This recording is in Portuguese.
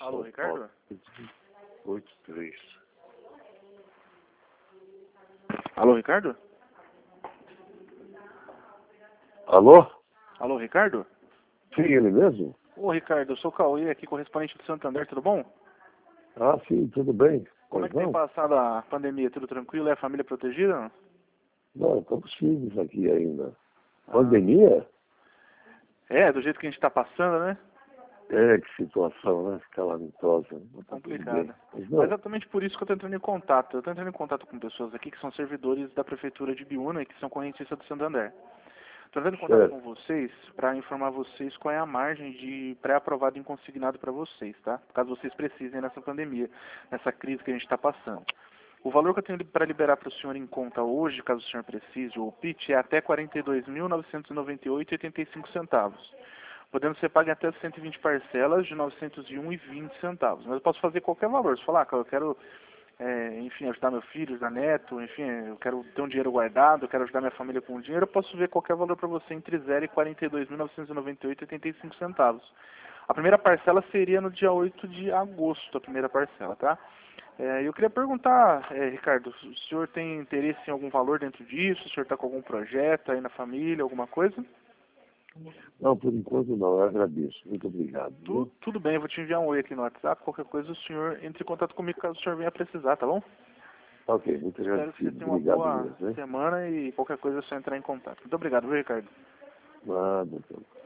Alô, Ricardo? 83. Alô, Ricardo? Alô? Alô, Ricardo? Sim, ele mesmo? Ô, Ricardo, eu sou o Cauê, aqui correspondente do Santander, tudo bom? Ah, sim, tudo bem. Como é Pois que tem não? passado a pandemia? Tudo tranquilo? É a família protegida? Não, estamos firmes aqui ainda. Ah, Pandemia? é, do jeito que a gente está passando, né? É, que situação, né? Calamitosa. Mas tá tudo bem. Complicada. Pois Mas é não? exatamente por isso que eu estou entrando em contato. Eu estou entrando em contato com pessoas aqui que são servidores da Prefeitura de Biúna e que são correntistas do Santander. Estou entrando em contato Certo. com vocês para informar vocês qual é a margem de pré-aprovado e consignado para vocês, tá? Caso vocês precisem nessa pandemia, nessa crise que a gente está passando. O valor que eu tenho para liberar para o senhor em conta hoje, caso o senhor precise, o PIT, é até R$ 42.998,85. Podendo ser pago em até 120 parcelas de R$ 901,20. Mas eu posso fazer qualquer valor. Se falar, eu quero, enfim, ajudar meu filho, ajudar neto, enfim, eu quero ter um dinheiro guardado, eu quero ajudar minha família com dinheiro, eu posso ver qualquer valor para você entre 0 e R$ 42.998,85. A primeira parcela seria no dia 8 de agosto, a primeira parcela, tá? Eu queria perguntar, Ricardo, o senhor tem interesse em algum valor dentro disso? O senhor está com algum projeto aí na família, alguma coisa? Não, por enquanto não. Eu agradeço. Muito obrigado. Viu? Tudo bem, eu vou te enviar um oi aqui no WhatsApp. Qualquer coisa o senhor entre em contato comigo caso o senhor venha precisar, tá bom? Ok, muito Espero que você agradecido. tenha uma Obrigado boa mesmo, hein? semana e qualquer coisa é só entrar em contato. Muito obrigado, viu, Ricardo? Nada, então.